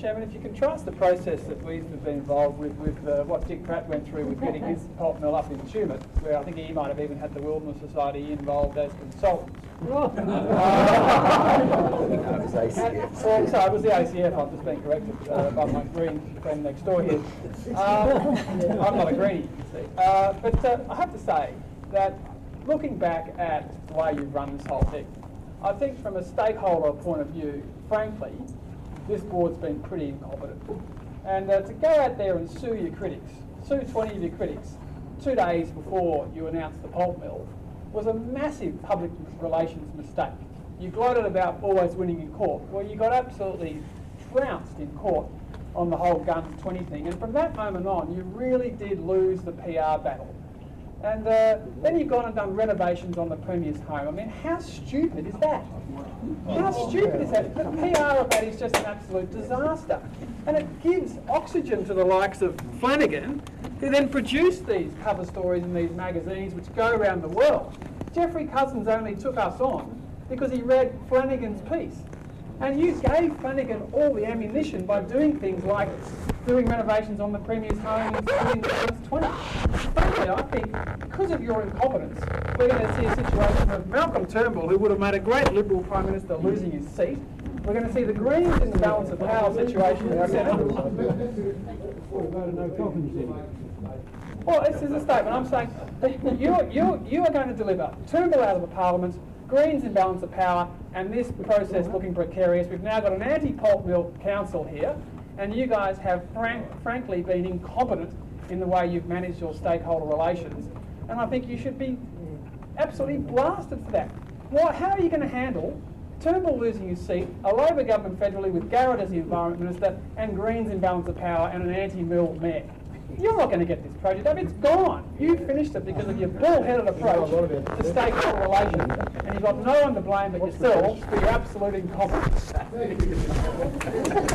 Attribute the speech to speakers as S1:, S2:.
S1: Chairman, if you contrast the process that we've been involved with what Dick Pratt went through with getting his pulp mill up in Tumut, where I think he might have even had the Wilderness Society involved as consultants.
S2: It was ACF.
S1: Sorry, it was the ACF. I'm just being corrected by my green friend next door here. I'm not a greenie, you see. But I have to say that looking back at the way you've run this whole thing, I think from a stakeholder point of view, frankly, this board's been pretty incompetent. And to go out there and sue your critics, sue 20 of your critics 2 days before you announced the pulp mill was a massive public relations mistake. You gloated about always winning in court. Well, you got absolutely trounced in court on the whole Guns 20 thing. And from that moment on, you really did lose the PR battle. And then you've gone and done renovations on the Premier's home. I mean, how stupid is that? How stupid is that? The PR of that is just an absolute disaster. And it gives oxygen to the likes of Flanagan, who then produce these cover stories in these magazines which go around the world. Geoffrey Cousins only took us on because he read Flanagan's piece. And you gave Flanagan all the ammunition by doing things like doing renovations on the Premier's home and suing the Guns 20. Frankly, I think because of your incompetence, we're going to see a situation of Malcolm Turnbull, who would have made a great Liberal Prime Minister, losing his seat. We're going to see the Greens in the balance of power situation in the Senate. Well, this is a statement. I'm saying that you are going to deliver Turnbull out of the Parliament, Greens in balance of power, and this process looking precarious. We've now got an anti-pulp mill council here, and you guys have frankly been incompetent in the way you've managed your stakeholder relations, and I think you should be absolutely blasted for that. How are you going to handle Turnbull losing his seat, a Labor government federally with Garrett as the Environment Minister, and Greens in balance of power, and an anti-mill mayor? You're not going to get this project up. It's gone. You finished it because of your bull-headed approach to stakeholder relations, and you've got no one to blame but yourselves for your absolute incompetence.